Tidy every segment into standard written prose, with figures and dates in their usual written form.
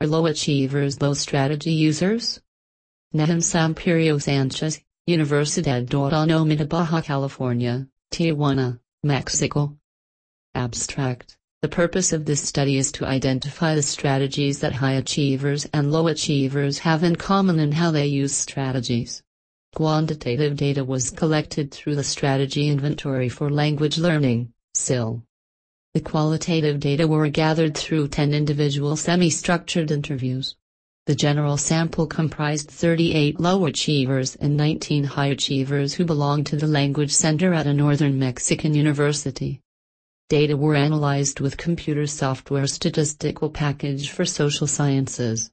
for low achievers, low strategy users? Nahum Sampirio Sanchez, Universidad Autónoma de Baja California, Tijuana, Mexico. Abstract. The purpose of this study is to identify the strategies that high achievers and low achievers have in common and how they use strategies. Quantitative data was collected through the Strategy Inventory for Language Learning, SIL. The qualitative data were gathered through 10 individual semi-structured interviews. The general sample comprised 38 low achievers and 19 high achievers who belonged to the language center at a northern Mexican university. Data were analyzed with Computer Software Statistical Package for Social Sciences,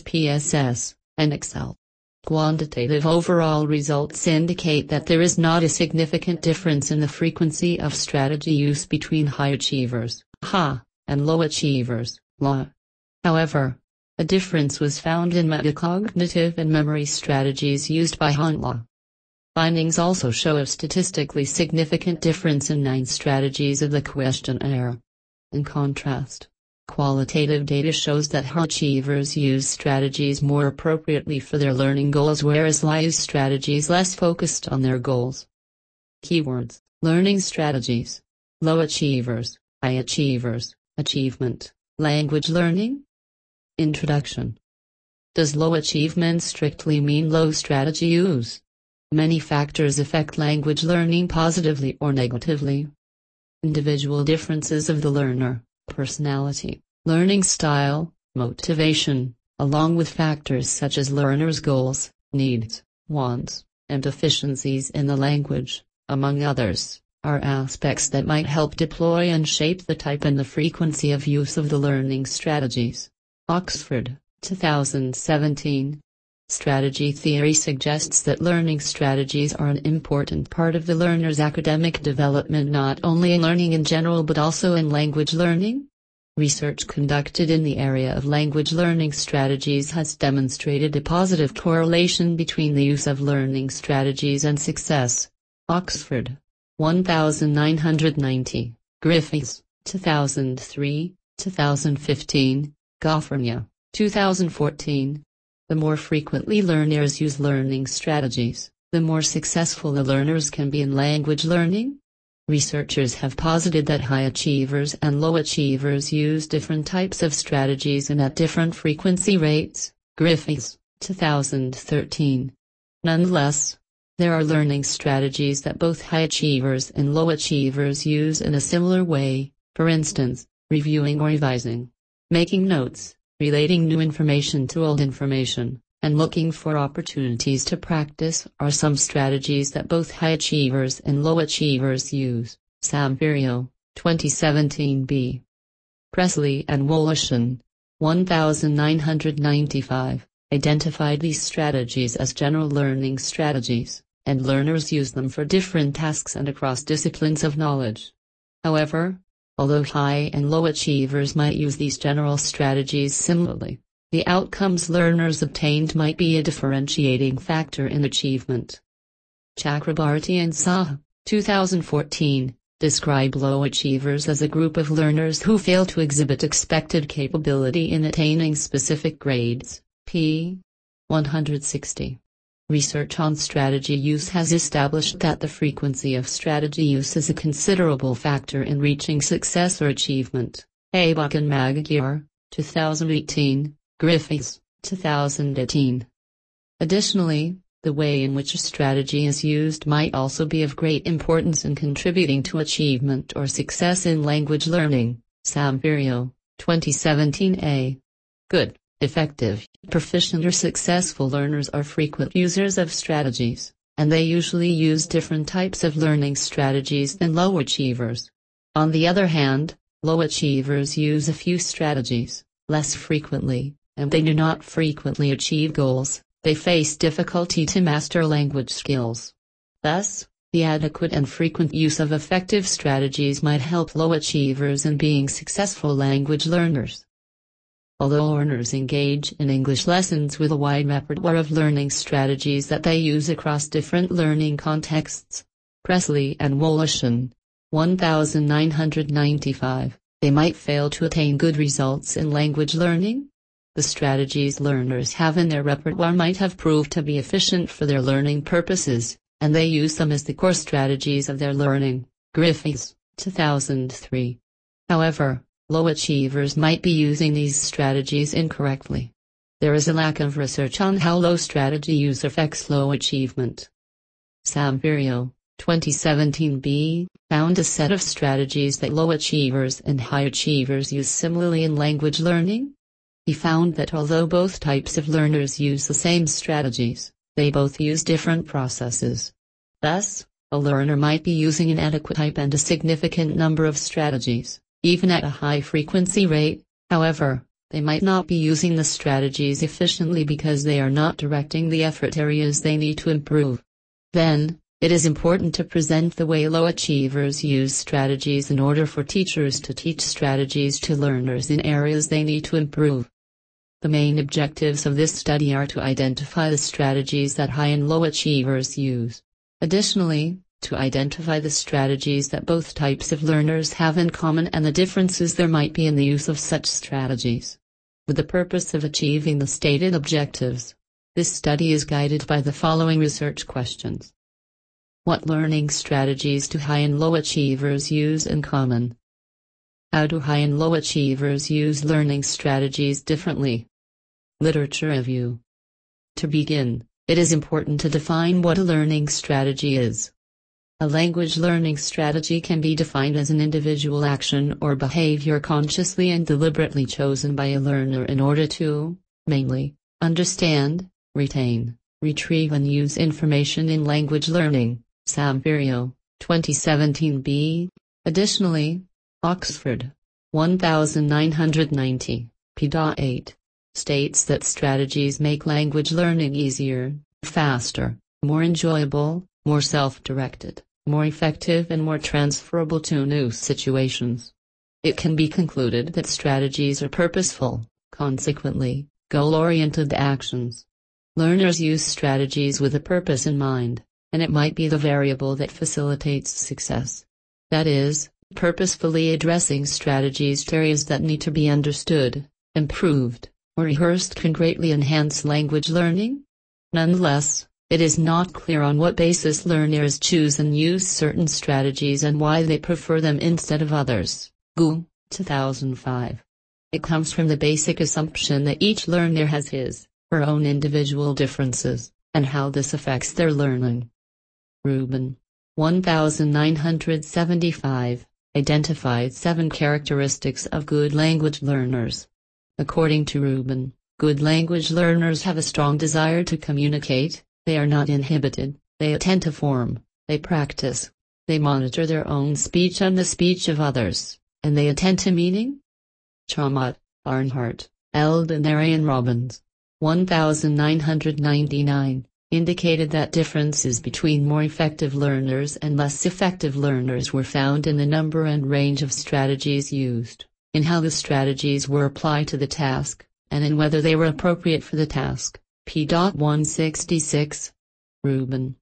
SPSS, and Excel. Quantitative overall results indicate that there is not a significant difference in the frequency of strategy use between high achievers, HA, and low achievers, LA. However, a difference was found in metacognitive and memory strategies used by HA and LA. Findings also show a statistically significant difference in 9 strategies of the questionnaire. In contrast, qualitative data shows that high achievers use strategies more appropriately for their learning goals, whereas low use strategies less focused on their goals. Keywords: learning strategies, low achievers, high achievers, achievement, language learning. Introduction. Does low achievement strictly mean low strategy use? Many factors affect language learning positively or negatively. Individual differences of the learner, personality, learning style, motivation, along with factors such as learner's goals, needs, wants, and deficiencies in the language, among others, are aspects that might help deploy and shape the type and the frequency of use of the learning strategies. Oxford, 2017. Strategy theory suggests that learning strategies are an important part of the learner's academic development, not only in learning in general but also in language learning. Research conducted in the area of language learning strategies has demonstrated a positive correlation between the use of learning strategies and success. Oxford, 1990. Griffiths, 2003, 2015, California, 2014. The more frequently learners use learning strategies, the more successful the learners can be in language learning. Researchers have posited that high achievers and low achievers use different types of strategies and at different frequency rates. Griffiths, 2013. Nonetheless, there are learning strategies that both high achievers and low achievers use in a similar way, for instance, reviewing or revising, making notes, relating new information to old information, and looking for opportunities to practice are some strategies that both high achievers and low achievers use. Sampirio, 2017b. Presley and Woloshin, 1995, identified these strategies as general learning strategies, and learners use them for different tasks and across disciplines of knowledge. However, although high and low achievers might use these general strategies similarly, the outcomes learners obtained might be a differentiating factor in achievement. Chakrabarti and Saha, 2014, describe low achievers as a group of learners who fail to exhibit expected capability in attaining specific grades. p. 160. Research on strategy use has established that the frequency of strategy use is a considerable factor in reaching success or achievement. Abak and Magyar, 2018, Griffiths, 2018. Additionally, the way in which a strategy is used might also be of great importance in contributing to achievement or success in language learning. Sampirio, 2017a. Good, effective, proficient or successful learners are frequent users of strategies, and they usually use different types of learning strategies than low achievers. On the other hand, low achievers use a few strategies, less frequently, and they do not frequently achieve goals. They face difficulty to master language skills. Thus, the adequate and frequent use of effective strategies might help low achievers in being successful language learners. Although learners engage in English lessons with a wide repertoire of learning strategies that they use across different learning contexts, Presley and Woloshin, 1995, they might fail to attain good results in language learning. The strategies learners have in their repertoire might have proved to be efficient for their learning purposes, and they use them as the core strategies of their learning. Griffiths, 2003. However, low achievers might be using these strategies incorrectly. There is a lack of research on how low strategy use affects low achievement. Sampirio, 2017b, found a set of strategies that low achievers and high achievers use similarly in language learning. He found that although both types of learners use the same strategies, they both use different processes. Thus, a learner might be using an adequate type and a significant number of strategies, even at a high frequency rate. However, they might not be using the strategies efficiently because they are not directing the effort areas they need to improve. Then, it is important to present the way low achievers use strategies in order for teachers to teach strategies to learners in areas they need to improve. The main objectives of this study are to identify the strategies that high and low achievers use. Additionally, to identify the strategies that both types of learners have in common and the differences there might be in the use of such strategies. With the purpose of achieving the stated objectives, this study is guided by the following research questions. What learning strategies do high and low achievers use in common? How do high and low achievers use learning strategies differently? Literature review. To begin, it is important to define what a learning strategy is. A language learning strategy can be defined as an individual action or behavior consciously and deliberately chosen by a learner in order to, mainly, understand, retain, retrieve and use information in language learning. Sampirio, 2017b. Additionally, Oxford, 1990, p.8, states that strategies make language learning easier, faster, more enjoyable, more self-directed, more effective and more transferable to new situations. It can be concluded that strategies are purposeful, consequently, goal-oriented actions. Learners use strategies with a purpose in mind, and it might be the variable that facilitates success. That is, purposefully addressing strategies to areas that need to be understood, improved, or rehearsed can greatly enhance language learning. Nonetheless, it is not clear on what basis learners choose and use certain strategies and why they prefer them instead of others. Gu, 2005. It comes from the basic assumption that each learner has his, her own individual differences, and how this affects their learning. Rubin, 1975, identified 7 characteristics of good language learners. According to Rubin, good language learners have a strong desire to communicate, they are not inhibited, they attend to form, they practice, they monitor their own speech and the speech of others, and they attend to meaning. Chomot, Barnhart, Eldon Arian Robbins, 1999, indicated that differences between more effective learners and less effective learners were found in the number and range of strategies used, in how the strategies were applied to the task, and in whether they were appropriate for the task. p.166. Rubin,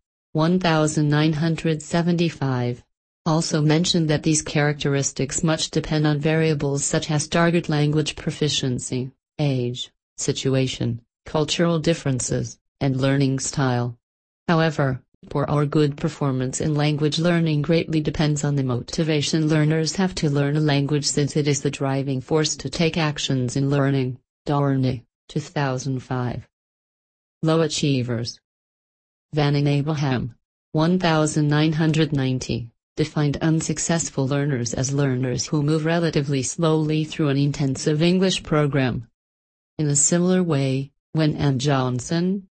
1975, also mentioned that these characteristics much depend on variables such as target language proficiency, age, situation, cultural differences, and learning style. However, poor or good performance in language learning greatly depends on the motivation learners have to learn a language, since it is the driving force to take actions in learning. Dohrney, 2005. Low achievers. Van Abraham, 1990, defined unsuccessful learners as learners who move relatively slowly through an intensive English program. In a similar way, Wen and Johnson,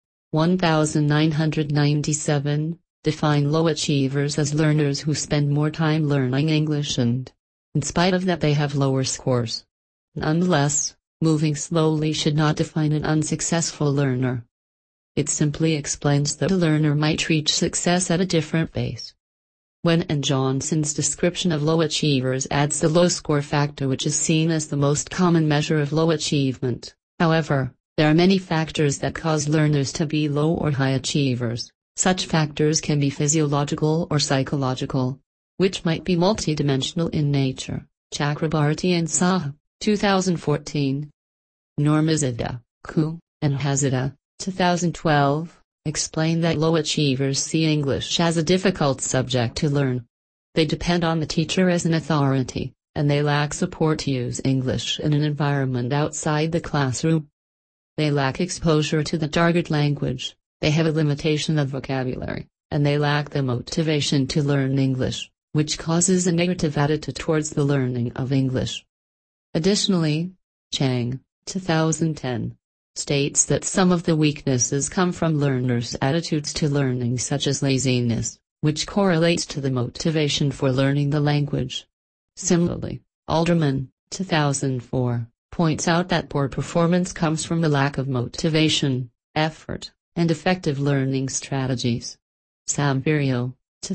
1997, define low achievers as learners who spend more time learning English and, in spite of that, they have lower scores. Nonetheless, moving slowly should not define an unsuccessful learner. It simply explains that a learner might reach success at a different pace. Wen and Johnson's description of low achievers adds the low score factor, which is seen as the most common measure of low achievement. However, there are many factors that cause learners to be low or high achievers. Such factors can be physiological or psychological, which might be multidimensional in nature. Chakrabarty and Saha, 2014. Normazida, Ku, and Hazida, 2012, explain that low achievers see English as a difficult subject to learn. They depend on the teacher as an authority, and they lack support to use English in an environment outside the classroom. They lack exposure to the target language, they have a limitation of vocabulary, and they lack the motivation to learn English, which causes a negative attitude towards the learning of English. Additionally, Chang, 2010, states that some of the weaknesses come from learners' attitudes to learning, such as laziness, which correlates to the motivation for learning the language. Similarly, Alderman, 2004, points out that poor performance comes from the lack of motivation, effort, and effective learning strategies. Sampirio,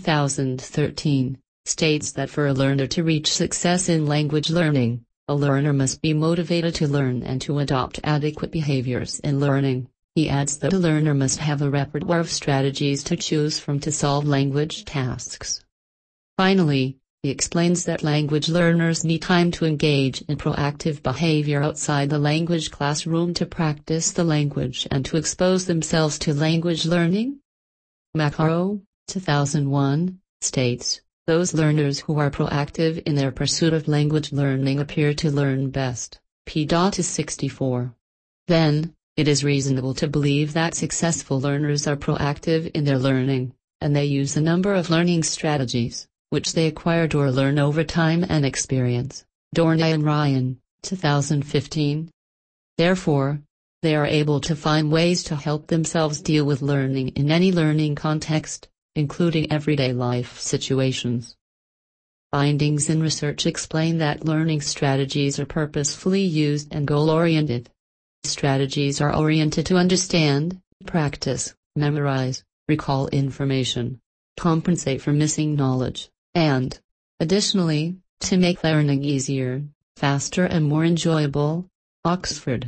2013, states that for a learner to reach success in language learning, a learner must be motivated to learn and to adopt adequate behaviors in learning. He adds that a learner must have a repertoire of strategies to choose from to solve language tasks. Finally, he explains that language learners need time to engage in proactive behavior outside the language classroom to practice the language and to expose themselves to language learning. Macaro, 2001, states, those learners who are proactive in their pursuit of language learning appear to learn best. P. is 64. Then, it is reasonable to believe that successful learners are proactive in their learning, and they use a number of learning strategies, which they acquired or learn over time and experience. Dornay and Ryan, 2015. Therefore, they are able to find ways to help themselves deal with learning in any learning context, including everyday life situations. Findings in research explain that learning strategies are purposefully used and goal-oriented. Strategies are oriented to understand, practice, memorize, recall information, compensate for missing knowledge, and, additionally, to make learning easier, faster and more enjoyable. Oxford,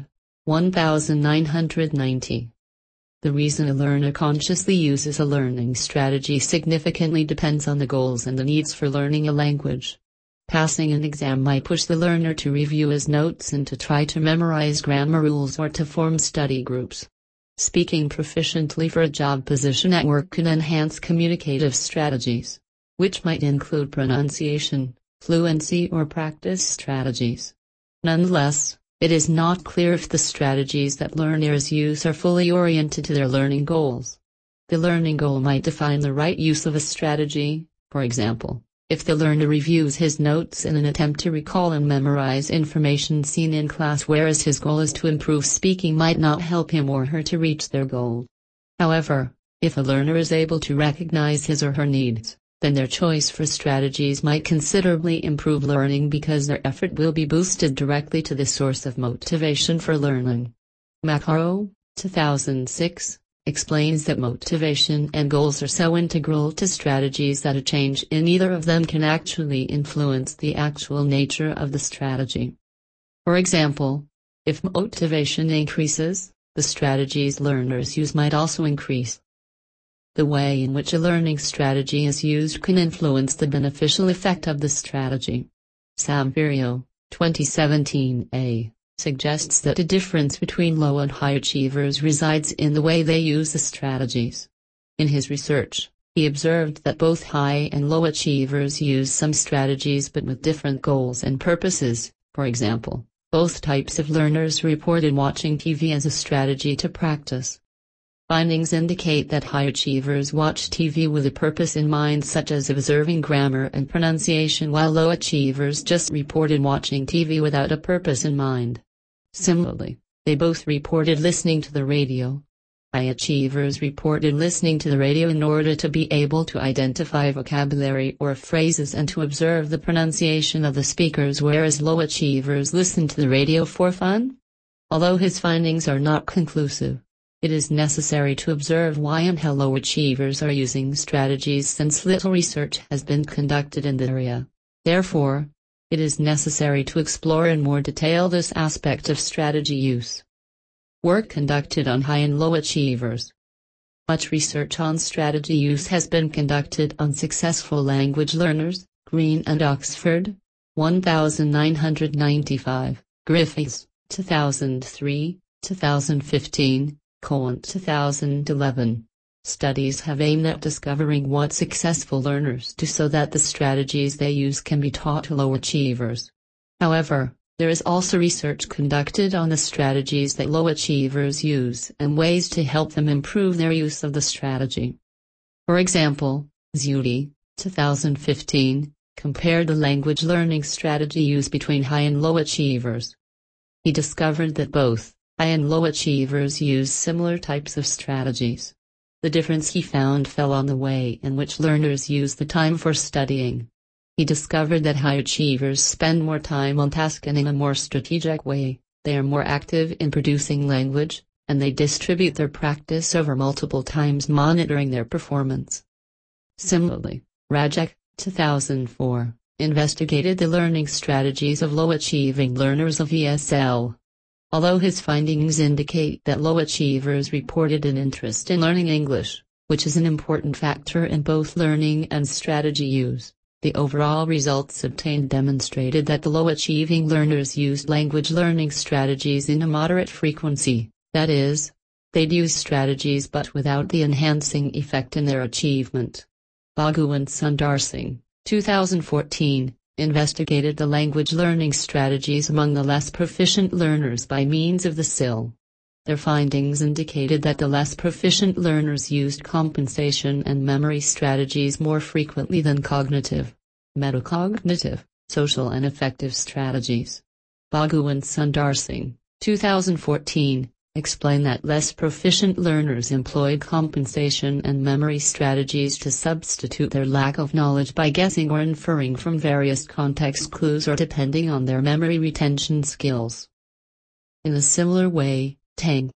1990. The reason a learner consciously uses a learning strategy significantly depends on the goals and the needs for learning a language. Passing an exam might push the learner to review his notes and to try to memorize grammar rules or to form study groups. Speaking proficiently for a job position at work can enhance communicative strategies, which might include pronunciation, fluency or practice strategies. Nonetheless, it is not clear if the strategies that learners use are fully oriented to their learning goals. The learning goal might define the right use of a strategy. For example, if the learner reviews his notes in an attempt to recall and memorize information seen in class, whereas his goal is to improve speaking, might not help him or her to reach their goal. However, if a learner is able to recognize his or her needs, then their choice for strategies might considerably improve learning because their effort will be boosted directly to the source of motivation for learning. Macaro, 2006, explains that motivation and goals are so integral to strategies that a change in either of them can actually influence the actual nature of the strategy. For example, if motivation increases, the strategies learners use might also increase. The way in which a learning strategy is used can influence the beneficial effect of the strategy. Sampirio, 2017a, suggests that the difference between low and high achievers resides in the way they use the strategies. In his research, he observed that both high and low achievers use some strategies but with different goals and purposes. For example, both types of learners reported watching TV as a strategy to practice. Findings indicate that high achievers watch TV with a purpose in mind, such as observing grammar and pronunciation, while low achievers just reported watching TV without a purpose in mind. Similarly, they both reported listening to the radio. High achievers reported listening to the radio in order to be able to identify vocabulary or phrases and to observe the pronunciation of the speakers, whereas low achievers listened to the radio for fun. Although his findings are not conclusive, it is necessary to observe why and how low achievers are using strategies, since little research has been conducted in the area. Therefore, it is necessary to explore in more detail this aspect of strategy use. Work conducted on high and low achievers. Much research on strategy use has been conducted on successful language learners. Green and Oxford, 1995, Griffiths, 2003, 2015, 2011. Studies have aimed at discovering what successful learners do so that the strategies they use can be taught to low achievers. However, there is also research conducted on the strategies that low achievers use and ways to help them improve their use of the strategy. For example, Zudi, 2015, compared the language learning strategy used between high and low achievers. He discovered that both high and low achievers use similar types of strategies. The difference he found fell on the way in which learners use the time for studying. He discovered that high achievers spend more time on tasks and in a more strategic way, they are more active in producing language, and they distribute their practice over multiple times, monitoring their performance. Similarly, Rajek, 2004, investigated the learning strategies of low-achieving learners of ESL. Although his findings indicate that low achievers reported an interest in learning English, which is an important factor in both learning and strategy use, the overall results obtained demonstrated that the low-achieving learners used language learning strategies in a moderate frequency, that is, they'd use strategies but without the enhancing effect in their achievement. Bhagwan Sundar Singh, 2014, investigated the language learning strategies among the less proficient learners by means of the SIL. Their findings indicated that the less proficient learners used compensation and memory strategies more frequently than cognitive, metacognitive, social and affective strategies. Bhagwan Sundar Singh, 2014, explained that less proficient learners employed compensation and memory strategies to substitute their lack of knowledge by guessing or inferring from various context clues or depending on their memory retention skills. In a similar way, Tang,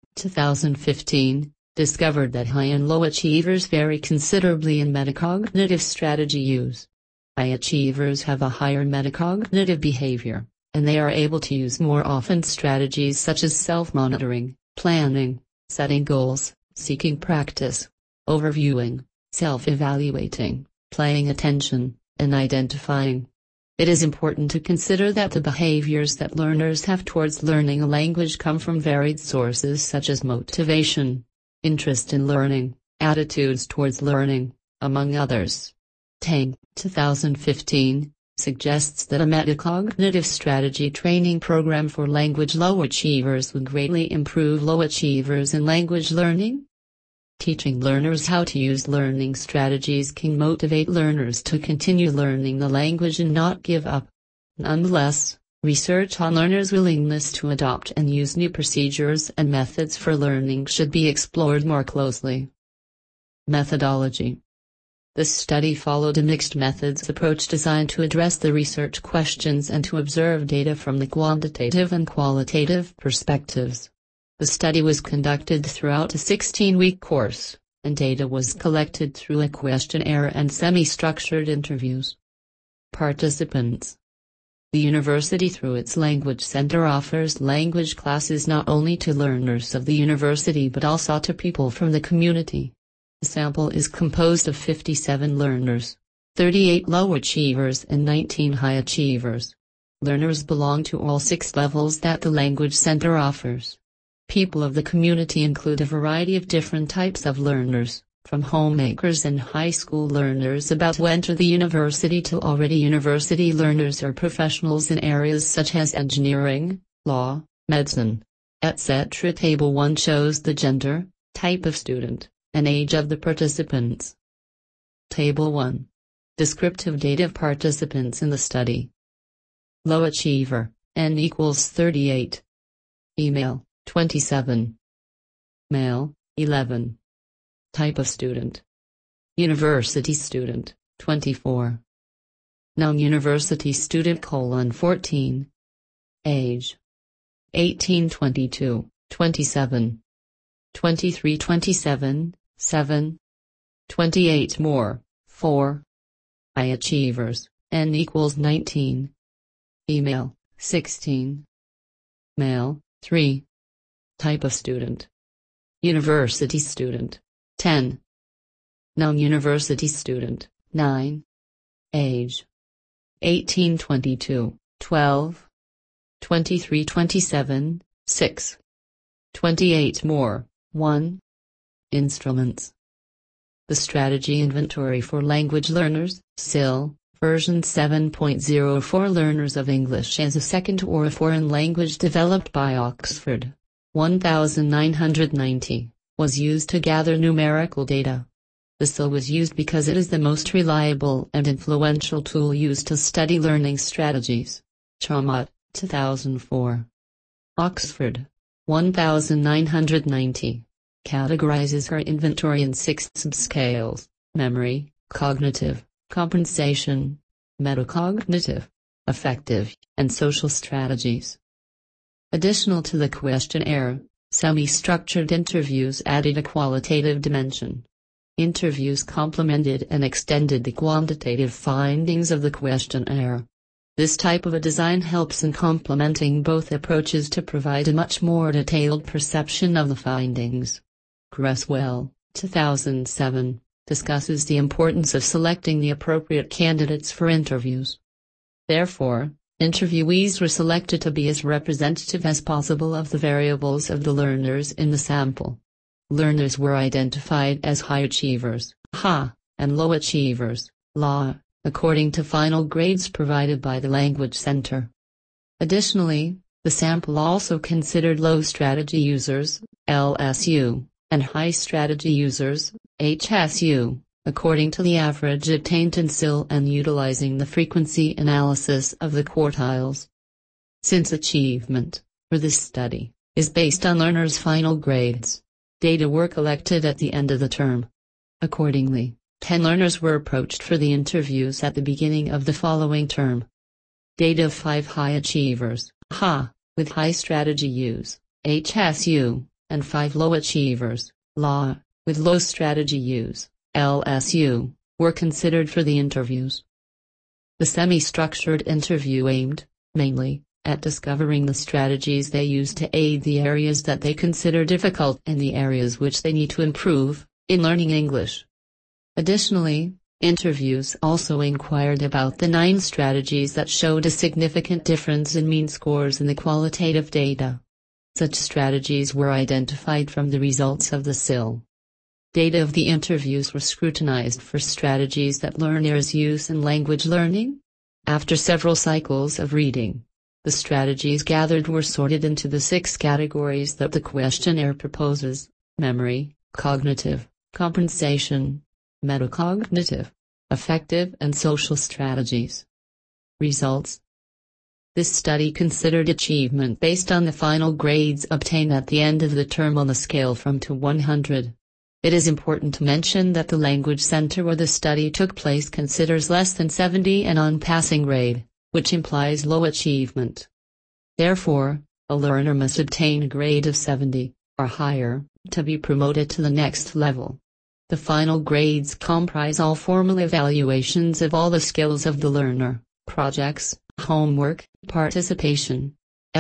2015, discovered that high and low achievers vary considerably in metacognitive strategy use. High achievers have a higher metacognitive behavior, and they are able to use more often strategies such as self-monitoring, planning, setting goals, seeking practice, overviewing, self-evaluating, paying attention, and identifying. It is important to consider that the behaviors that learners have towards learning a language come from varied sources such as motivation, interest in learning, attitudes towards learning, among others. Tang, 2015, suggests that a metacognitive strategy training program for language low achievers would greatly improve low achievers in language learning. Teaching learners how to use learning strategies can motivate learners to continue learning the language and not give up. Nonetheless, research on learners' willingness to adopt and use new procedures and methods for learning should be explored more closely. Methodology. This study followed a mixed methods approach designed to address the research questions and to observe data from the quantitative and qualitative perspectives. The study was conducted throughout a 16-week course, and data was collected through a questionnaire and semi-structured interviews. Participants. The university through its Language Center offers language classes not only to learners of the university but also to people from the community. The sample is composed of 57 learners, 38 low achievers and 19 high achievers. Learners belong to all 6 levels that the Language Center offers. People of the community include a variety of different types of learners, from homemakers and high school learners about to enter the university to already university learners or professionals in areas such as engineering, law, medicine, etc. Table 1 shows the gender, type of student, and age of the participants. Table 1. Descriptive data of participants in the study. Low achiever, N equals 38. Female, 27. Male, 11. Type of student. University student, 24. Non-university student : 14. Age. 18, 22, 27. 23, 27, 7. 28 more, 4. High achievers, N equals 19. Female, 16. Male, 3. Type of student. University student, 10. Non-university student, 9. Age. 18, 22, 12. 23 27, 6. 28 more, 1. Instruments. The Strategy Inventory for Language Learners, SIL, version 7.0 for learners of English as a second or a foreign language developed by Oxford. 1990, was used to gather numerical data. The SIL was used because it is the most reliable and influential tool used to study learning strategies. Chomot, 2004. Oxford, 1990, categorizes her inventory in 6 subscales: memory, cognitive, compensation, metacognitive, affective, and social strategies. Additional to the questionnaire, semi-structured interviews added a qualitative dimension. Interviews complemented and extended the quantitative findings of the questionnaire. This type of a design helps in complementing both approaches to provide a much more detailed perception of the findings. Cresswell, 2007, discusses the importance of selecting the appropriate candidates for interviews. Therefore, interviewees were selected to be as representative as possible of the variables of the learners in the sample. Learners were identified as high achievers, HA, and low achievers, LA, according to final grades provided by the Language Center. Additionally, the sample also considered low strategy users, LSU, and high strategy users, HSU, according to the average attained in SIL and utilizing the frequency analysis of the quartiles. Since achievement, for this study, is based on learners' final grades, data were collected at the end of the term. Accordingly, 10 learners were approached for the interviews at the beginning of the following term. Data of 5 high achievers, HA, with high strategy use, HSU, and 5 low achievers, LA, with low strategy use, LSU, were considered for the interviews. The semi-structured interview aimed, mainly, at discovering the strategies they use to aid the areas that they consider difficult and the areas which they need to improve in learning English. Additionally, interviews also inquired about the 9 strategies that showed a significant difference in mean scores in the qualitative data. Such strategies were identified from the results of the SIL. Data of the interviews were scrutinized for strategies that learners use in language learning. After several cycles of reading, the strategies gathered were sorted into the 6 categories that the questionnaire proposes: memory, cognitive, compensation, metacognitive, affective, and social strategies. Results. This study considered achievement based on the final grades obtained at the end of the term on a scale from to 100. It is important to mention that the Language Center where the study took place considers less than 70 an on-passing grade, which implies low achievement. Therefore, a learner must obtain a grade of 70, or higher, to be promoted to the next level. The final grades comprise all formal evaluations of all the skills of the learner, projects, homework, participation,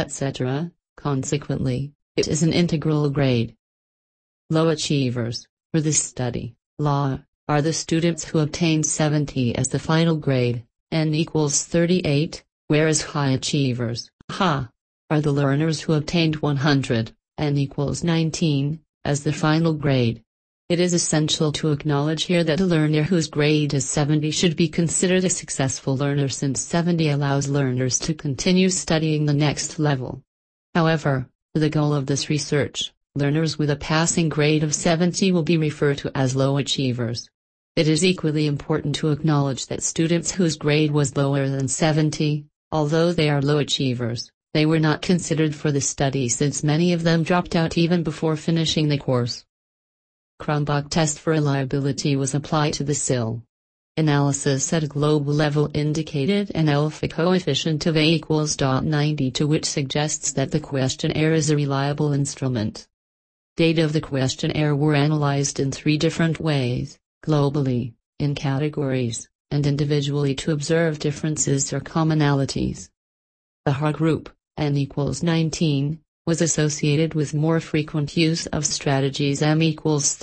etc. Consequently, it is an integral grade. Low achievers, for this study, LA, are the students who obtained 70 as the final grade, N equals 38, whereas high achievers, HA, are the learners who obtained 100, N equals 19, as the final grade. It is essential to acknowledge here that a learner whose grade is 70 should be considered a successful learner, since 70 allows learners to continue studying the next level. However, for the goal of this research, learners with a passing grade of 70 will be referred to as low achievers. It is equally important to acknowledge that students whose grade was lower than 70, although they are low achievers, they were not considered for the study since many of them dropped out even before finishing the course. Cronbach test for reliability was applied to the SIL. Analysis at a global level indicated an alpha coefficient of A equals 0.92, which suggests that the questionnaire is a reliable instrument. Data of the questionnaire were analyzed in 3 different ways: globally, in categories, and individually to observe differences or commonalities. The HA group, N equals 19, was associated with more frequent use of strategies M equals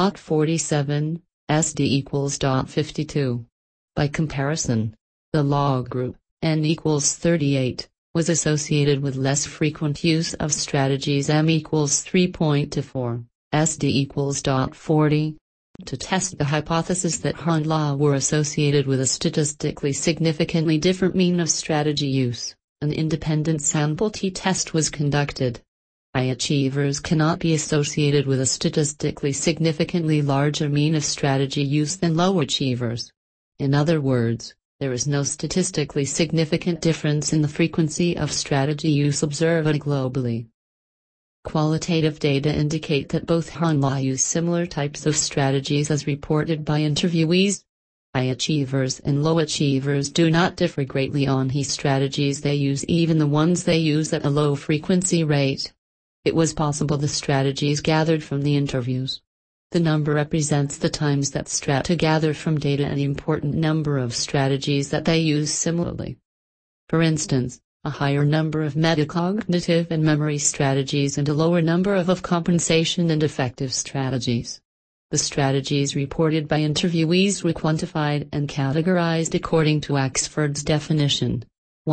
3.47, SD equals 0.52. By comparison, the LA group, N equals 38, was associated with less frequent use of strategies M equals 3.24, SD equals .40. To test the hypothesis that Han La were associated with a statistically significantly different mean of strategy use, an independent sample t-test was conducted. High achievers cannot be associated with a statistically significantly larger mean of strategy use than low achievers. In other words, there is no statistically significant difference in the frequency of strategy use observed globally. Qualitative data indicate that both Han La use similar types of strategies as reported by interviewees. High achievers and low achievers do not differ greatly on the strategies they use, even the ones they use at a low frequency rate. It was possible the strategies gathered from the interviews. The number represents the times that strata gather from data and the important number of strategies that they use similarly. For instance, a higher number of metacognitive and memory strategies and a lower number of compensation and effective strategies. The strategies reported by interviewees were quantified and categorized according to Oxford's definition.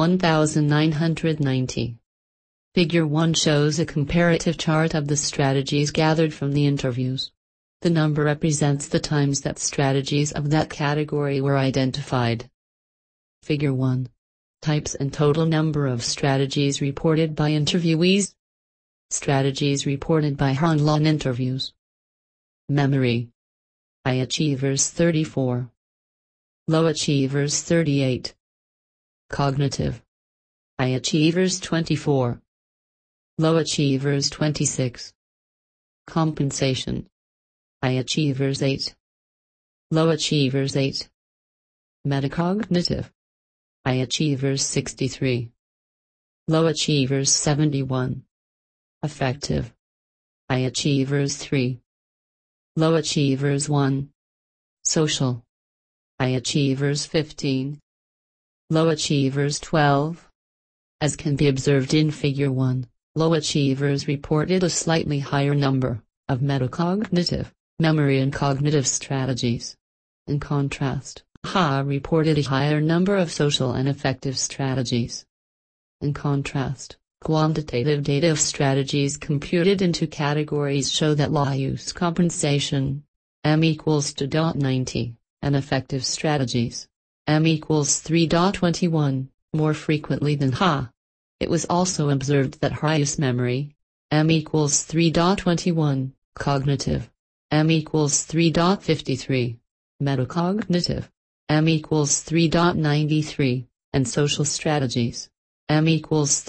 1990. Figure 1 shows a comparative chart of the strategies gathered from the interviews. The number represents the times that strategies of that category were identified. Figure 1. Types and total number of strategies reported by interviewees. Strategies reported by Han La in interviews. Memory. High achievers 34. Low achievers 38. Cognitive. High achievers 24. Low achievers 26. Compensation. High achievers 8. Low achievers 8. Metacognitive. High achievers 63. Low achievers 71. Effective. High achievers 3. Low achievers 1. Social. High achievers 15. Low achievers 12. As can be observed in Figure 1, low achievers reported a slightly higher number of metacognitive, memory and cognitive strategies. In contrast, Ha reported a higher number of social and effective strategies. In contrast, quantitative data of strategies computed into categories show that La use compensation, M equals 2.90, and effective strategies, M equals 3.21, more frequently than Ha. It was also observed that Ha use memory, M equals 3.21, cognitive, M equals 3.53, metacognitive, M equals 3.93, and social strategies, M equals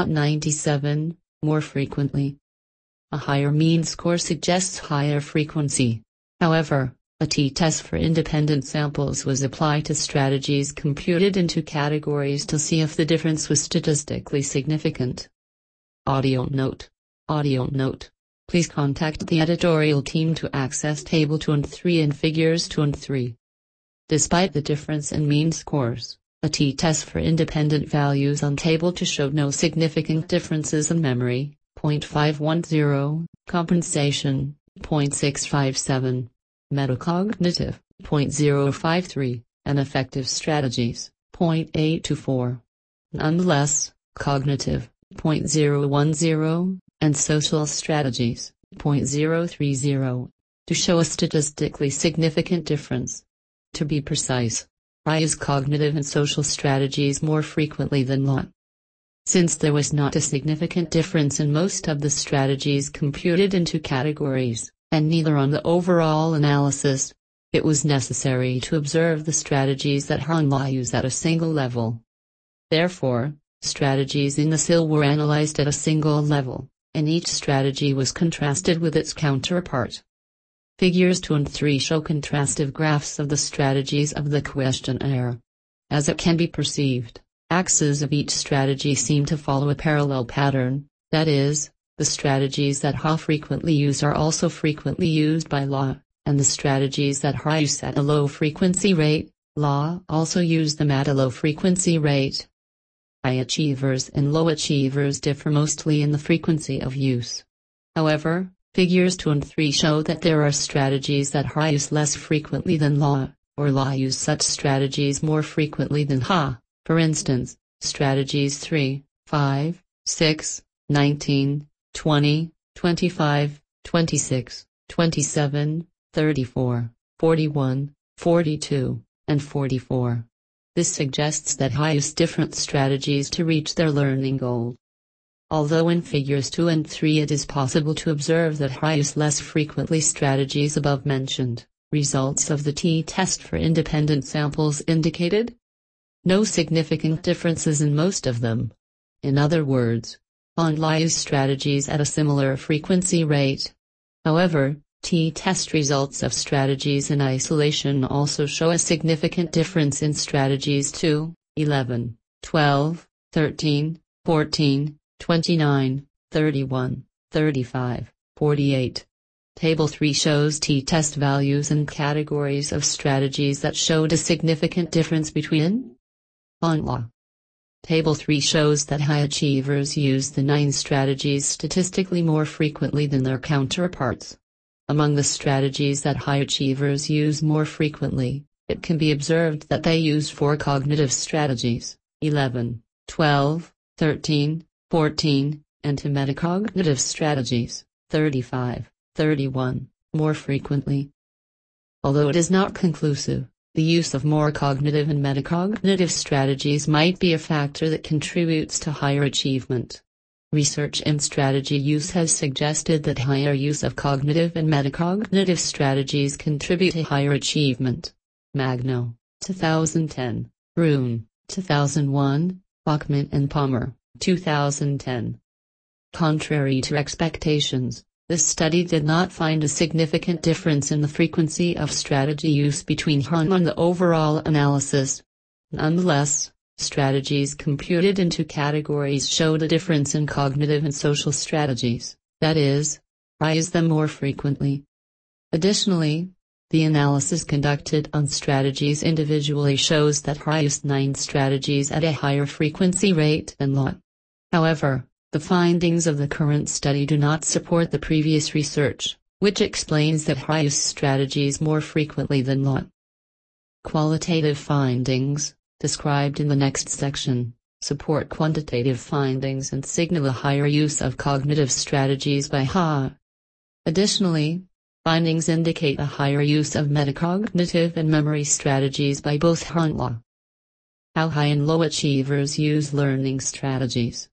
3.97, more frequently. A higher mean score suggests higher frequency. However, a t-test for independent samples was applied to strategies computed into categories to see if the difference was statistically significant. Audio note. Audio note. Please contact the editorial team to access Table 2 and 3 and Figures 2 and 3. Despite the difference in mean scores, a t-test for independent values on Table 2 showed no significant differences in memory, 0.510, compensation, 0.657, metacognitive, 0.053, and effective strategies, 0.824. Nonetheless, cognitive, 0.010, and social strategies, 0.030, to show a statistically significant difference. To be precise, I use cognitive and social strategies more frequently than La. Since there was not a significant difference in most of the strategies computed into categories, and neither on the overall analysis, it was necessary to observe the strategies that Han La use at a single level. Therefore, strategies in the SIL were analyzed at a single level, and each strategy was contrasted with its counterpart. Figures 2 and 3 show contrastive graphs of the strategies of the questionnaire. As it can be perceived, axes of each strategy seem to follow a parallel pattern, that is, the strategies that Ha frequently use are also frequently used by La, and the strategies that Ha use at a low frequency rate, La also use them at a low frequency rate. High achievers and low achievers differ mostly in the frequency of use. However, Figures 2 and 3 show that there are strategies that Ha use less frequently than La, or La use such strategies more frequently than Ha. For instance, strategies 3, 5, 6, 19, 20, 25, 26, 27, 34, 41, 42, and 44. This suggests that HI use different strategies to reach their learning goal. Although in figures 2 and 3 it is possible to observe that HI use less frequently strategies above mentioned, results of the t-test for independent samples indicated no significant differences in most of them. In other words, HI use strategies at a similar frequency rate. However, t-test results of strategies in isolation also show a significant difference in strategies 2, 11, 12, 13, 14, 29, 31, 35, 48. Table 3 shows t-test values and categories of strategies that showed a significant difference between HI. Table 3 shows that high achievers use the 9 strategies statistically more frequently than their counterparts. Among the strategies that high achievers use more frequently, it can be observed that they use 4 cognitive strategies, 11, 12, 13, 14, and 2 metacognitive strategies, 35, 31, more frequently. Although it is not conclusive, the use of more cognitive and metacognitive strategies might be a factor that contributes to higher achievement. Research in strategy use has suggested that higher use of cognitive and metacognitive strategies contribute to higher achievement. Magno, 2010, Brune, 2001, Bachman and Palmer, 2010. Contrary to expectations, this study did not find a significant difference in the frequency of strategy use between HI and the overall analysis. Nonetheless, strategies computed into categories showed a difference in cognitive and social strategies, that is, HI used them more frequently. Additionally, the analysis conducted on strategies individually shows that HI used 9 strategies at a higher frequency rate than LOT. However, the findings of the current study do not support the previous research, which explains that HI used strategies more frequently than LOT. Qualitative findings, described in the next section, support quantitative findings and signal a higher use of cognitive strategies by HI. Additionally, findings indicate a higher use of metacognitive and memory strategies by both HI and LOT. How high and low achievers use learning strategies.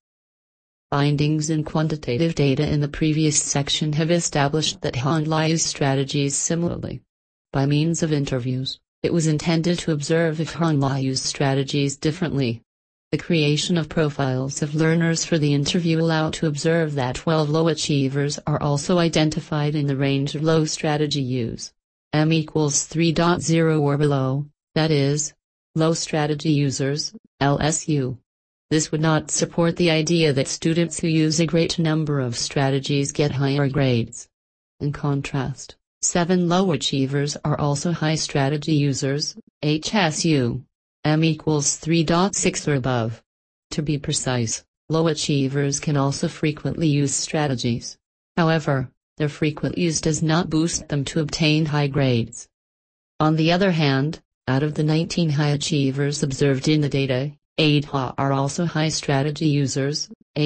Findings in quantitative data in the previous section have established that HI and LOT use strategies similarly. By means of interviews, it was intended to observe if HI and LOT use strategies differently. The creation of profiles of learners for the interview allowed to observe that 12 low achievers are also identified in the range of low strategy use. M equals 3.0 or below, that is, low strategy users, LSU. This would not support the idea that students who use a great number of strategies get higher grades. In contrast, 7 low achievers are also high strategy users, HSU. M equals 3.6 or above. To be precise, low achievers can also frequently use strategies. However, their frequent use does not boost them to obtain high grades. On the other hand, out of the 19 high achievers observed in the data, 8 HI are also high strategy users,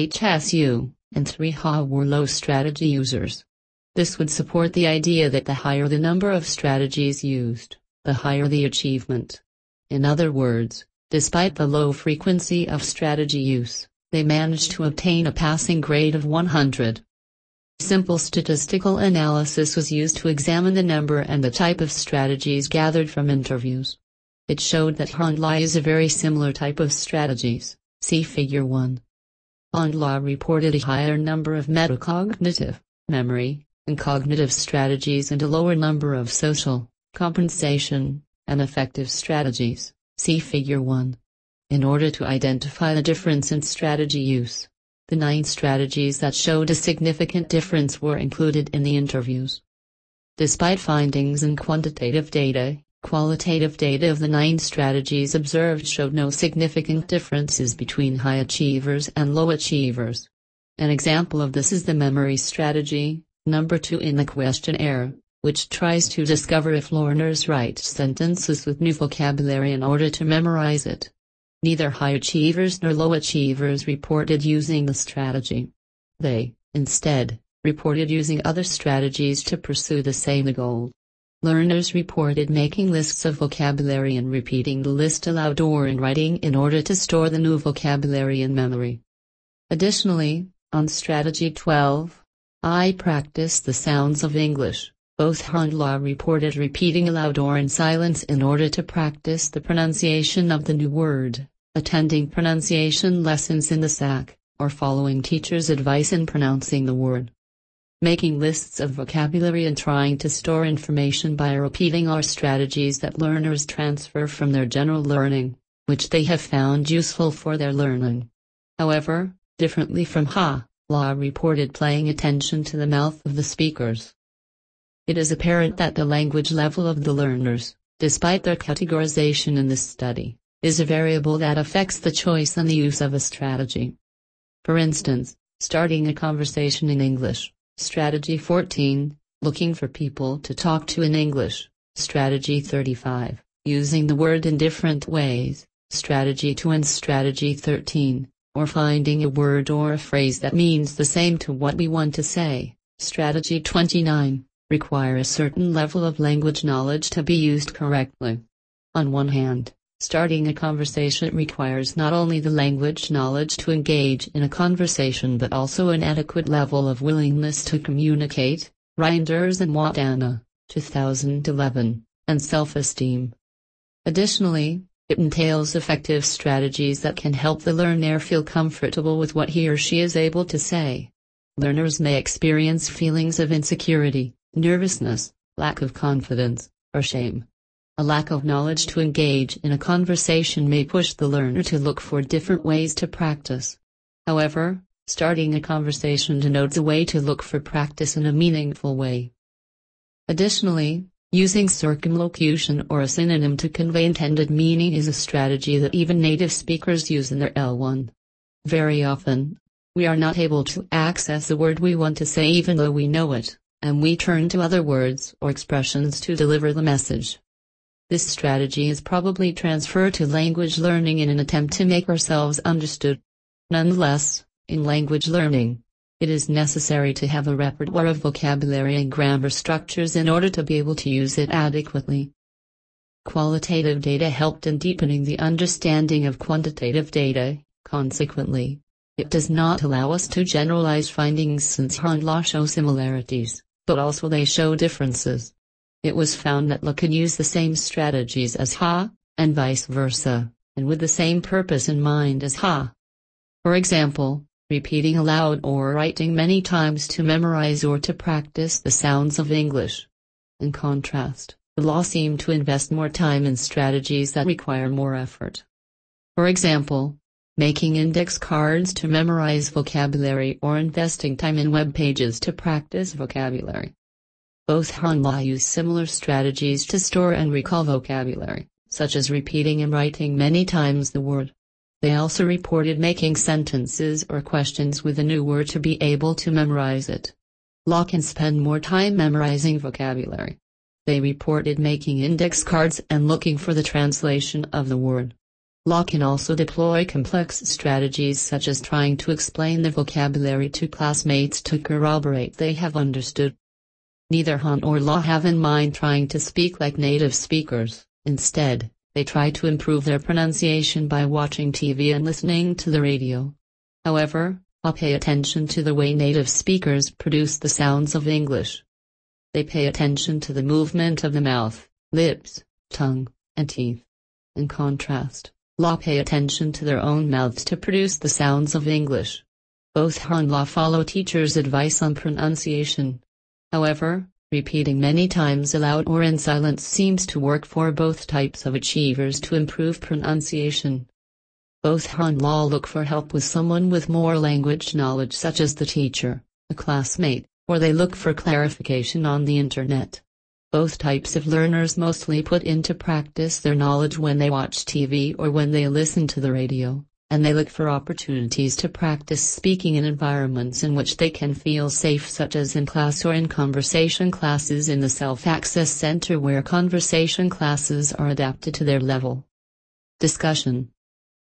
HSU, and 3 HI were low strategy users. This would support the idea that the higher the number of strategies used, the higher the achievement. In other words, despite the low frequency of strategy use, they managed to obtain a passing grade of 100. Simple statistical analysis was used to examine the number and the type of strategies gathered from interviews. It showed that HI and LOT use a very similar type of strategies, see Figure 1. HI and LOT reported a higher number of metacognitive, memory, and cognitive strategies and a lower number of social, compensation, and affective strategies, see Figure 1. In order to identify the difference in strategy use, the 9 strategies that showed a significant difference were included in the interviews. Despite findings in quantitative data, qualitative data of the 9 strategies observed showed no significant differences between high achievers and low achievers. An example of this is the memory strategy, number 2 in the questionnaire, which tries to discover if learners write sentences with new vocabulary in order to memorize it. Neither high achievers nor low achievers reported using the strategy. They, instead, reported using other strategies to pursue the same goal. Learners reported making lists of vocabulary and repeating the list aloud or in writing in order to store the new vocabulary in memory. Additionally, on Strategy 12, I practiced the sounds of English. Both Hanla reported repeating aloud or in silence in order to practice the pronunciation of the new word, attending pronunciation lessons in the SAC, or following teachers' advice in pronouncing the word. Making lists of vocabulary and trying to store information by repeating are strategies that learners transfer from their general learning, which they have found useful for their learning. However, differently from La reported paying attention to the mouth of the speakers. It is apparent that the language level of the learners, despite their categorization in this study, is a variable that affects the choice and the use of a strategy. For instance, starting a conversation in English, Strategy 14, looking for people to talk to in English, Strategy 35, using the word in different ways, Strategy 2 and Strategy 13, or finding a word or a phrase that means the same to what we want to say, Strategy 29, require a certain level of language knowledge to be used correctly. On one hand, starting a conversation requires not only the language knowledge to engage in a conversation but also an adequate level of willingness to communicate, Reinders and Watana, 2011, and self-esteem. Additionally, it entails effective strategies that can help the learner feel comfortable with what he or she is able to say. Learners may experience feelings of insecurity, nervousness, lack of confidence, or shame. A lack of knowledge to engage in a conversation may push the learner to look for different ways to practice. However, starting a conversation denotes a way to look for practice in a meaningful way. Additionally, using circumlocution or a synonym to convey intended meaning is a strategy that even native speakers use in their L1. Very often, we are not able to access the word we want to say even though we know it, and we turn to other words or expressions to deliver the message. This strategy is probably transferred to language learning in an attempt to make ourselves understood. Nonetheless, in language learning, it is necessary to have a repertoire of vocabulary and grammar structures in order to be able to use it adequately. Qualitative data helped in deepening the understanding of quantitative data. Consequently, it does not allow us to generalize findings since Hanla show similarities, but also they show differences. It was found that La could use the same strategies as Ha, and vice versa, and with the same purpose in mind as Ha. For example, repeating aloud or writing many times to memorize or to practice the sounds of English. In contrast, the La seemed to invest more time in strategies that require more effort. For example, making index cards to memorize vocabulary or investing time in web pages to practice vocabulary. Both Hanla use similar strategies to store and recall vocabulary, such as repeating and writing many times the word. They also reported making sentences or questions with a new word to be able to memorize it. La can spend more time memorizing vocabulary. They reported making index cards and looking for the translation of the word. La can also deploy complex strategies such as trying to explain the vocabulary to classmates to corroborate they have understood. Neither Han or La have in mind trying to speak like native speakers. Instead, they try to improve their pronunciation by watching TV and listening to the radio. However, La pay attention to the way native speakers produce the sounds of English. They pay attention to the movement of the mouth, lips, tongue, and teeth. In contrast, La pay attention to their own mouths to produce the sounds of English. Both Han La follow teachers' advice on pronunciation. However, repeating many times aloud or in silence seems to work for both types of achievers to improve pronunciation. Both Hanla look for help with someone with more language knowledge such as the teacher, a classmate, or they look for clarification on the internet. Both types of learners mostly put into practice their knowledge when they watch TV or when they listen to the radio, and they look for opportunities to practice speaking in environments in which they can feel safe, such as in class or in conversation classes in the Self-Access Center where conversation classes are adapted to their level. Discussion.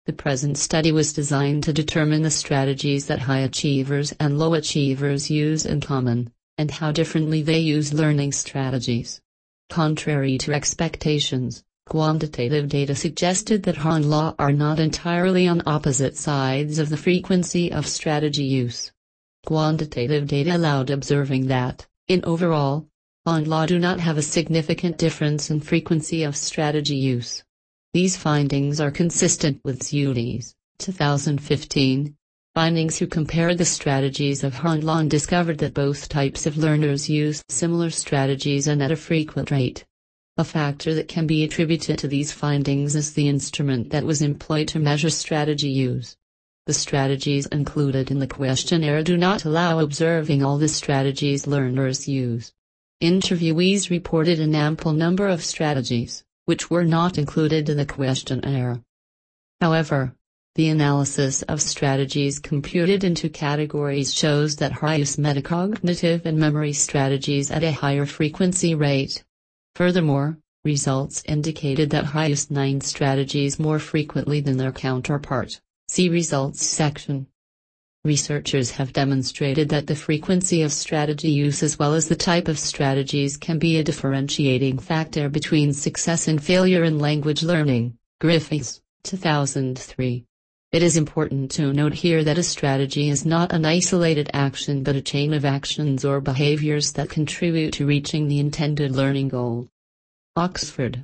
The present study was designed to determine the strategies that high achievers and low achievers use in common, and how differently they use learning strategies. Contrary to expectations, quantitative data suggested that high and low are not entirely on opposite sides of the frequency of strategy use. Quantitative data allowed observing that, in overall, high and low do not have a significant difference in frequency of strategy use. These findings are consistent with Zuli's 2015 findings, who compared the strategies of high and low and discovered that both types of learners use similar strategies and at a frequent rate. A factor that can be attributed to these findings is the instrument that was employed to measure strategy use. The strategies included in the questionnaire do not allow observing all the strategies learners use. Interviewees reported an ample number of strategies, which were not included in the questionnaire. However, the analysis of strategies computed into categories shows that high use metacognitive and memory strategies at a higher frequency rate. Furthermore, results indicated that high use 9 strategies more frequently than their counterpart. See results section. Researchers have demonstrated that the frequency of strategy use as well as the type of strategies can be a differentiating factor between success and failure in language learning. Griffiths, 2003. It is important to note here that a strategy is not an isolated action but a chain of actions or behaviors that contribute to reaching the intended learning goal. Oxford,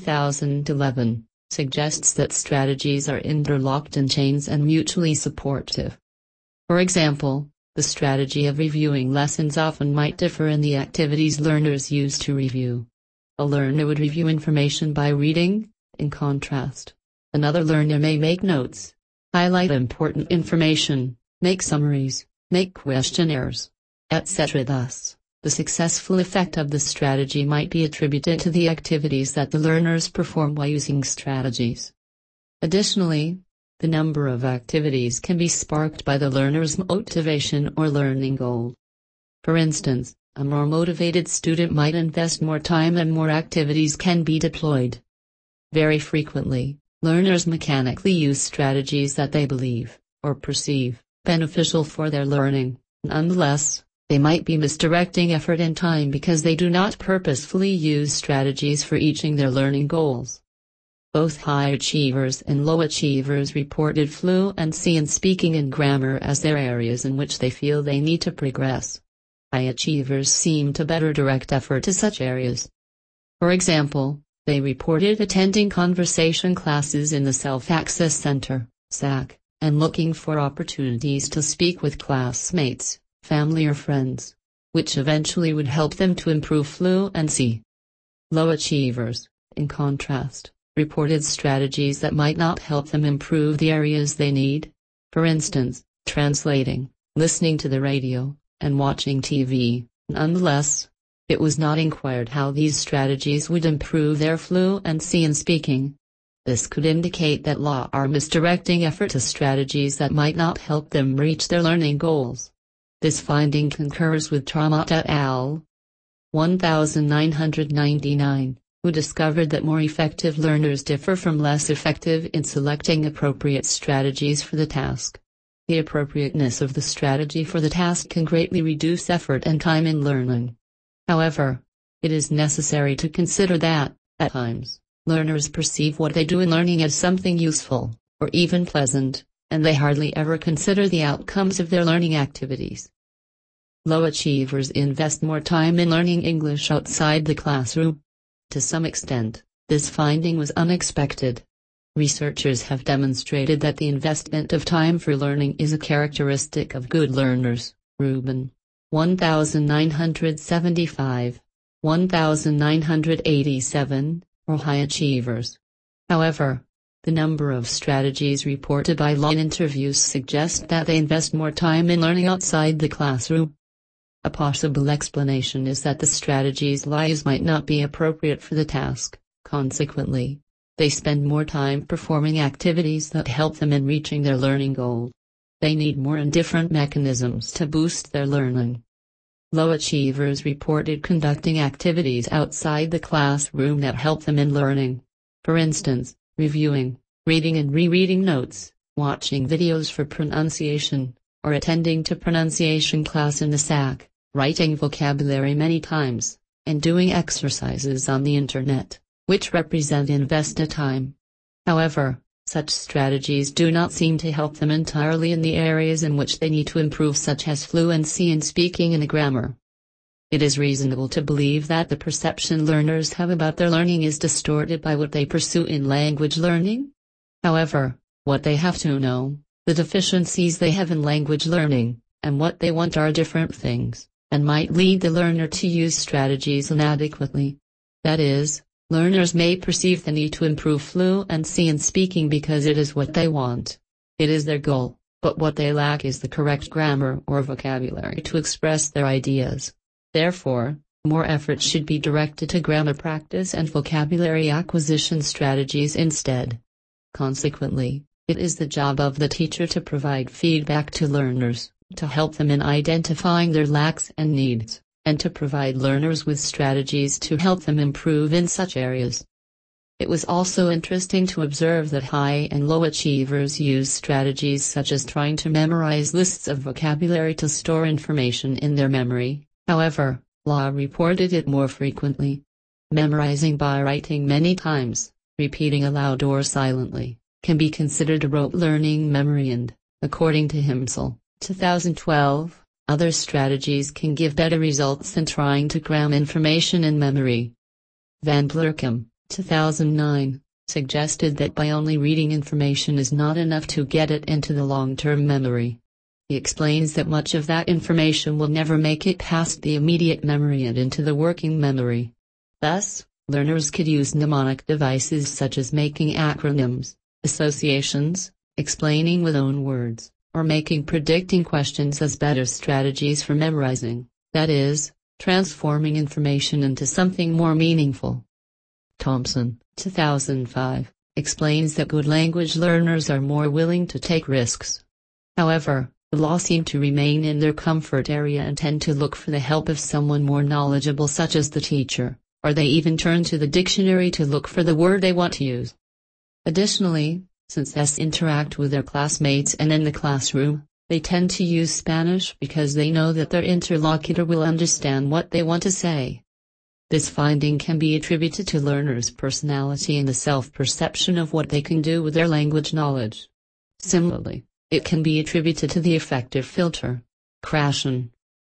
2011, suggests that strategies are interlocked in chains and mutually supportive. For example, the strategy of reviewing lessons often might differ in the activities learners use to review. A learner would review information by reading. In contrast, another learner may make notes, highlight important information, make summaries, make questionnaires, etc. Thus, the successful effect of the strategy might be attributed to the activities that the learners perform while using strategies. Additionally, the number of activities can be sparked by the learner's motivation or learning goal. For instance, a more motivated student might invest more time and more activities can be deployed. Very frequently, learners mechanically use strategies that they believe, or perceive, beneficial for their learning. Nonetheless, they might be misdirecting effort and time because they do not purposefully use strategies for reaching their learning goals. Both high achievers and low achievers reported fluency in speaking and grammar as their areas in which they feel they need to progress. High achievers seem to better direct effort to such areas. For example, they reported attending conversation classes in the Self-Access Center, SAC, and looking for opportunities to speak with classmates, family or friends, which eventually would help them to improve fluency. Low achievers, in contrast, reported strategies that might not help them improve the areas they need. For instance, translating, listening to the radio, and watching TV. Nonetheless, it was not inquired how these strategies would improve their fluency in speaking. This could indicate that low are misdirecting effort to strategies that might not help them reach their learning goals. This finding concurs with Traumott et al. 1999. Who discovered that more effective learners differ from less effective in selecting appropriate strategies for the task. The appropriateness of the strategy for the task can greatly reduce effort and time in learning. However, it is necessary to consider that, at times, learners perceive what they do in learning as something useful, or even pleasant, and they hardly ever consider the outcomes of their learning activities. Low achievers invest more time in learning English outside the classroom. To some extent, this finding was unexpected. Researchers have demonstrated that the investment of time for learning is a characteristic of good learners. Rubin, 1975, 1987, or high achievers. However, the number of strategies reported by Law in interviews suggest that they invest more time in learning outside the classroom. A possible explanation is that the strategies Law use might not be appropriate for the task. Consequently, they spend more time performing activities that help them in reaching their learning goal. They need more and different mechanisms to boost their learning. Low achievers reported conducting activities outside the classroom that help them in learning. For instance, reviewing, reading and rereading notes, watching videos for pronunciation, or attending to pronunciation class in the SAC, writing vocabulary many times, and doing exercises on the internet, which represent invested time. However, such strategies do not seem to help them entirely in the areas in which they need to improve, such as fluency in speaking and grammar. It is reasonable to believe that the perception learners have about their learning is distorted by what they pursue in language learning. However, what they have to know, the deficiencies they have in language learning, and what they want are different things, and might lead the learner to use strategies inadequately. That is, learners may perceive the need to improve fluency in speaking because it is what they want. It is their goal, but what they lack is the correct grammar or vocabulary to express their ideas. Therefore, more effort should be directed to grammar practice and vocabulary acquisition strategies instead. Consequently, it is the job of the teacher to provide feedback to learners, to help them in identifying their lacks and needs, and to provide learners with strategies to help them improve in such areas. It was also interesting to observe that high and low achievers use strategies such as trying to memorize lists of vocabulary to store information in their memory. However, Law reported it more frequently. Memorizing by writing many times, repeating aloud or silently, can be considered a rote learning memory and, according to Himsel, 2012, other strategies can give better results than trying to cram information in memory. Van Blerkum, 2009, suggested that by only reading information is not enough to get it into the long-term memory. He explains that much of that information will never make it past the immediate memory and into the working memory. Thus, learners could use mnemonic devices such as making acronyms, associations, explaining with own words, or making predicting questions as better strategies for memorizing, that is, transforming information into something more meaningful. Thompson, 2005, explains that good language learners are more willing to take risks. However, the law seem to remain in their comfort area and tend to look for the help of someone more knowledgeable such as the teacher, or they even turn to the dictionary to look for the word they want to use. Additionally, since they interact with their classmates and in the classroom, they tend to use Spanish because they know that their interlocutor will understand what they want to say. This finding can be attributed to learners' personality and the self-perception of what they can do with their language knowledge. Similarly, it can be attributed to the affective filter, Krashen,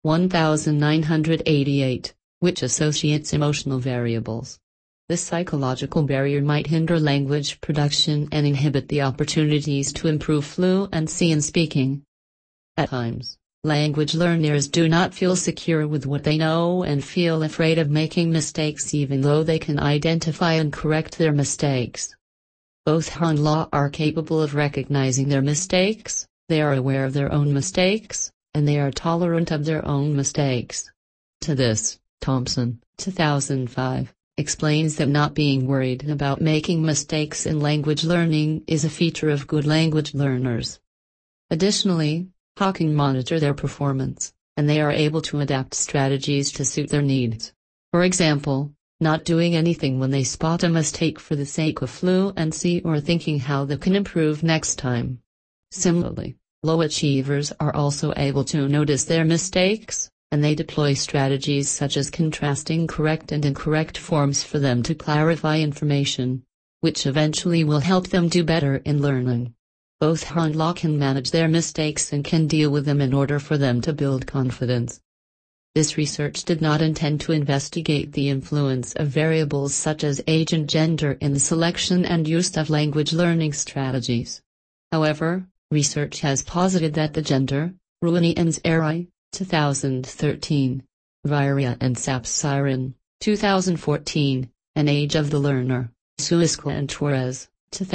1988, which associates emotional variables. This psychological barrier might hinder language production and inhibit the opportunities to improve fluency in speaking. At times, language learners do not feel secure with what they know and feel afraid of making mistakes even though they can identify and correct their mistakes. Both Han and La are capable of recognizing their mistakes, they are aware of their own mistakes, and they are tolerant of their own mistakes. To this, Thompson, 2005, explains that not being worried about making mistakes in language learning is a feature of good language learners. Additionally, Hawking monitor their performance, and they are able to adapt strategies to suit their needs. For example, not doing anything when they spot a mistake for the sake of fluency or thinking how they can improve next time. Similarly, low achievers are also able to notice their mistakes, and they deploy strategies such as contrasting correct and incorrect forms for them to clarify information, which eventually will help them do better in learning. Both Han and La can manage their mistakes and can deal with them in order for them to build confidence. This research did not intend to investigate the influence of variables such as age and gender in the selection and use of language learning strategies. However, research has posited that the gender, Ruani and Zeri, 2013, Viria and Sapsiren, 2014, and age of the learner, Suiskla and Torres,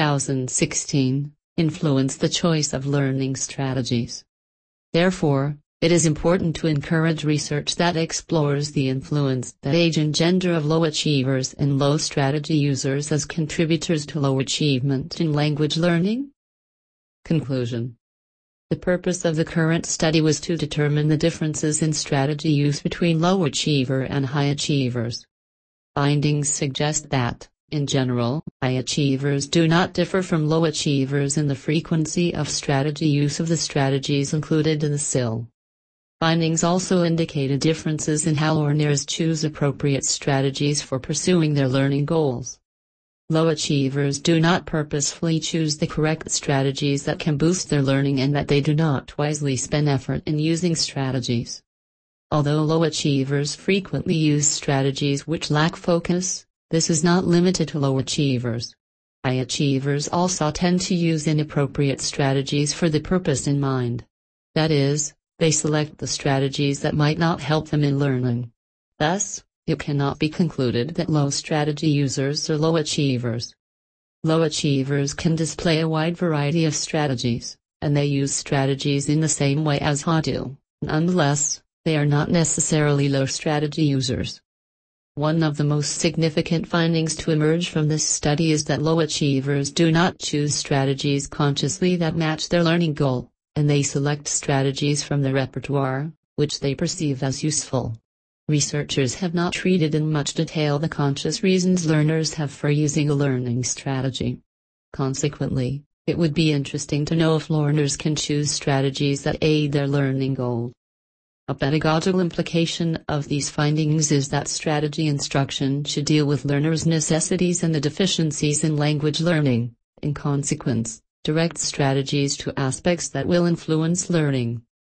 2016, influence the choice of learning strategies. Therefore, it is important to encourage research that explores the influence that age and gender of low achievers and low strategy users as contributors to low achievement in language learning. Conclusion. The purpose of the current study was to determine the differences in strategy use between low achiever and high achievers. Findings suggest that, In general, high achievers do not differ from low achievers in the frequency of strategy use of the strategies included in the SIL. Findings also indicated differences in how learners choose appropriate strategies for pursuing their learning goals. Low achievers do not purposefully choose the correct strategies that can boost their learning, and that they do not wisely spend effort in using strategies. Although low achievers frequently use strategies which lack focus, this is not limited to low achievers. High achievers also tend to use inappropriate strategies for the purpose in mind. That is, they select the strategies that might not help them in learning. Thus, it cannot be concluded that low strategy users are low achievers. Low achievers can display a wide variety of strategies, and they use strategies in the same way as high do. Nonetheless, they are not necessarily low strategy users. One of the most significant findings to emerge from this study is that low achievers do not choose strategies consciously that match their learning goal, and they select strategies from the repertoire, which they perceive as useful. Researchers have not treated in much detail the conscious reasons learners have for using a learning strategy. Consequently, it would be interesting to know if learners can choose strategies that aid their learning goal. A pedagogical implication of these findings is that strategy instruction should deal with learners' necessities and the deficiencies in language learning. In consequence, direct strategies to aspects that will influence learning,